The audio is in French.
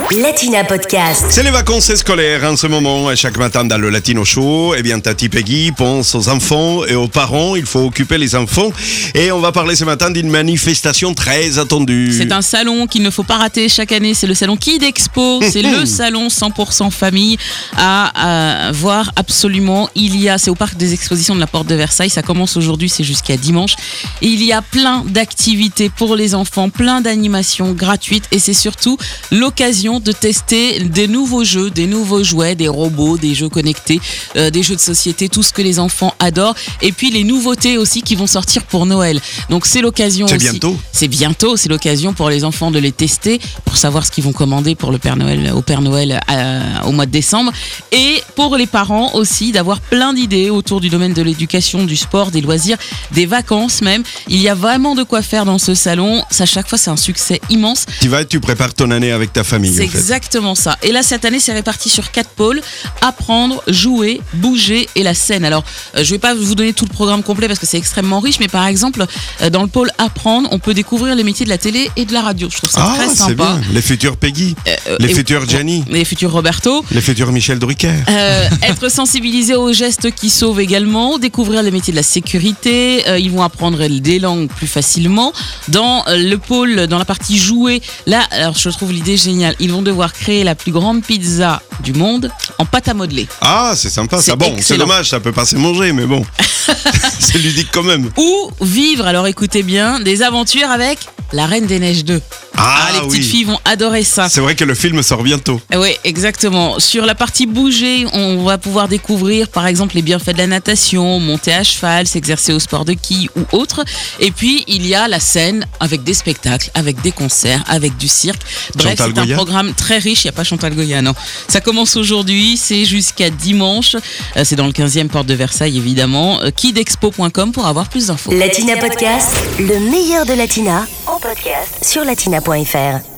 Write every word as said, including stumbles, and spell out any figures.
Latina Podcast. C'est les vacances scolaires en ce moment et chaque matin dans le Latino Show, eh bien Tati Peggy pense aux enfants et aux parents, il faut occuper les enfants et on va parler ce matin d'une manifestation très attendue. C'est un salon qu'il ne faut pas rater chaque année, c'est le salon Kid Expo, c'est le salon cent pour cent famille à, à voir absolument. Il y a, c'est au parc des expositions de la Porte de Versailles, ça commence aujourd'hui, c'est jusqu'à dimanche et il y a plein d'activités pour les enfants, plein d'animations gratuites et c'est surtout l'occasion de tester des nouveaux jeux, des nouveaux jouets, des robots, des jeux connectés, euh, des jeux de société, tout ce que les enfants adorent. Et puis les nouveautés aussi qui vont sortir pour Noël. Donc c'est l'occasion C'est aussi. bientôt. C'est bientôt, c'est l'occasion pour les enfants de les tester, pour savoir ce qu'ils vont commander pour le Père Noël, au Père Noël euh, au mois de décembre. Et pour les parents aussi, d'avoir plein d'idées autour du domaine de l'éducation, du sport, des loisirs, des vacances même. Il y a vraiment de quoi faire dans ce salon. À chaque fois, c'est un succès immense. Tu vas et tu prépares ton année avec ta famille. C'est en fait. exactement ça. Et là, cette année, c'est réparti sur quatre pôles. Apprendre, jouer, bouger et la scène. Alors, euh, je ne vais pas vous donner tout le programme complet parce que c'est extrêmement riche, mais par exemple, euh, dans le pôle apprendre, on peut découvrir les métiers de la télé et de la radio. Je trouve ça Ah, très c'est sympa. bien. Les futurs Peggy, Euh, les et- futurs Gianni, Les futurs Roberto. les futurs Michel Drucker. Euh, être sensibilisé aux gestes qui sauvent également, découvrir les métiers de la sécurité, euh, ils vont apprendre des langues plus facilement. Dans euh, le pôle, dans la partie jouer, là, alors je trouve l'idée géniale, ils vont devoir créer la plus grande pizza du monde en pâte à modeler. Ah, c'est sympa C'est ça. Bon, c'est excellent. dommage, ça peut pas se manger, mais bon. C'est ludique quand même. Ou vivre, alors écoutez bien, des aventures avec la Reine des Neiges deux. Ah, les petites oui. filles vont adorer ça. C'est vrai que le film sort bientôt. Oui, exactement. Sur la partie bouger, on va pouvoir découvrir par exemple les bienfaits de la natation, monter à cheval, s'exercer au sport de quilles ou autre. Et puis il y a la scène avec des spectacles, avec des concerts, avec du cirque. Bref, Chantal c'est un Goya programme très riche. Il n'y a pas Chantal Goya, non. Ça commence aujourd'hui, c'est jusqu'à dimanche. Euh, C'est dans le quinzième porte de Versailles évidemment. Euh, kidexpo point com pour avoir plus d'infos. Latina Podcast, le meilleur de Latina en podcast sur latina point f r.